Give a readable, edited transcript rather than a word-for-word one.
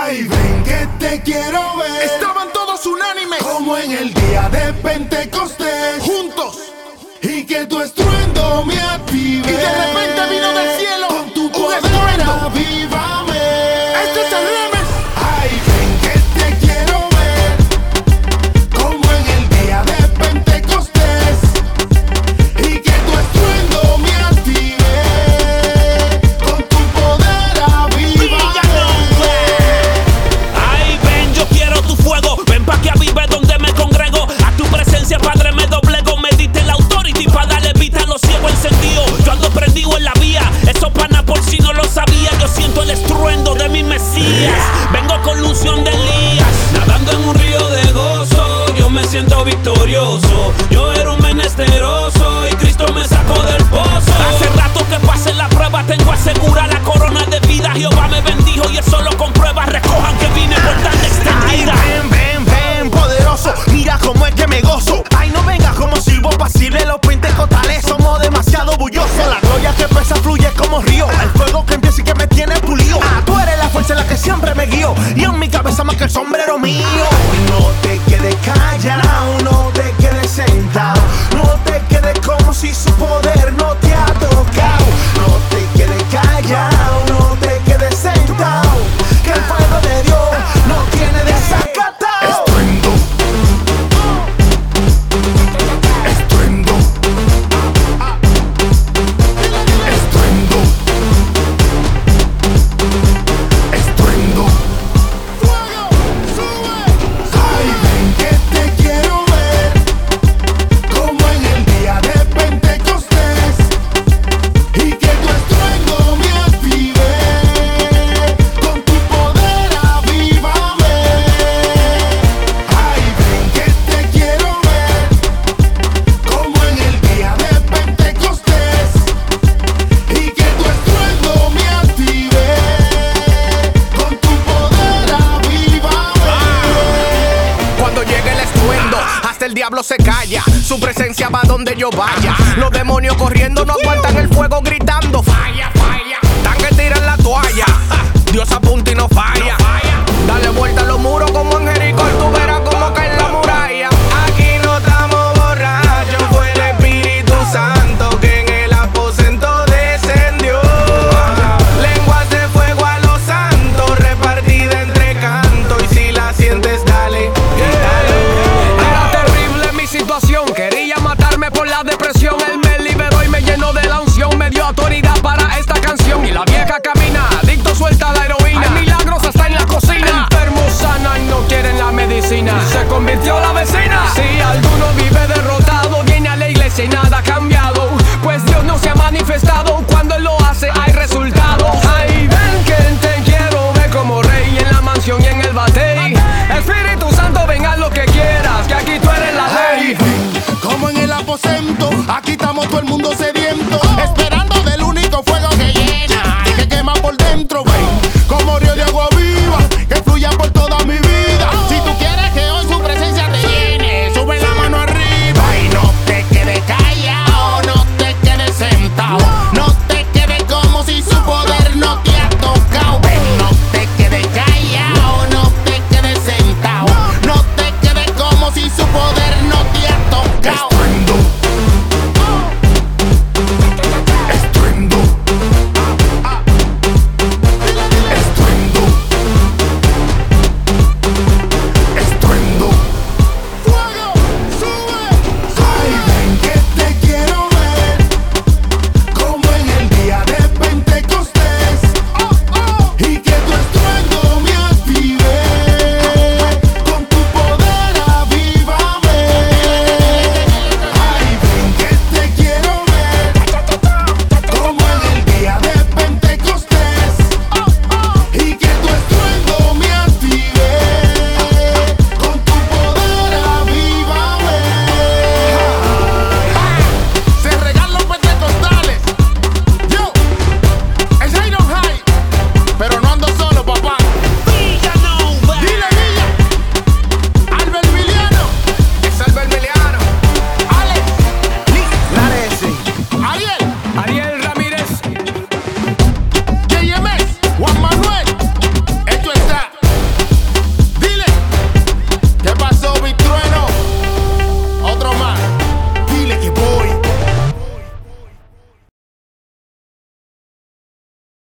Ay, ven que te quiero ver. Estaban todos unánimes, como en el día de Pentecostés, juntos, y que tu estruendo me active. y de repente vino del cielo con tu un poder estruendo. avívame. Este es el remix. Ay, ven que te quiero ver, como en el día de Pentecostés, y que tu estruendo me active. Con tu poder avívame. Ay, ven, yo quiero tu fuego. Ven pa' que avive donde me congrego. A tu presencia, Padre, me doblego. Me diste la authority pa' darle vida a los ciegos encendidos. Yo ando prendido en la vía. Eso pana por si no lo sabía. Yo siento el estruendo de mi Mesías. Vengo con la unción de Elías. Nadando en un río de gozo, yo me siento victorioso. Yo era un menesteroso y Cristo me sacó del pozo. Hace rato que pasé la prueba, tengo asegura la corona de vida. Jehová me bendijo y él solo comprueba. Recojan que vine por darle Ay, extendida. ven, poderoso. Mira cómo es que me gozo. Ay, no vengas como silbo pasible. Los pentecostales somos demasiado bullosos. La gloria que pesa fluye como río. El fuego que empieza y que me tiene pulido. Tú eres la fuerza en la que siempre me guío. Y en mi cabeza más que el sombrero mío. No te quedes callado, no te quedes sentado. No te quedes como si su poder no te ha tocado. No te quedes callado, no te quedes sentado. Que el fuego de Dios no tiene desacatado. Estruendo, estruendo, estruendo, estruendo. Ay, ven que te quiero ver, como en el día de Pentecostés, y que tu estruendo me active. Con tu poder avívame. Ay, ven que te quiero ver, como en el día de Pentecostés, y que tu estruendo me active. Con tu poder avívame. Cuando llega el estruendo, hasta el diablo se calla. Su presencia va donde yo vaya. Los demonios corriendo no aguantan el fuego gritando. Falla,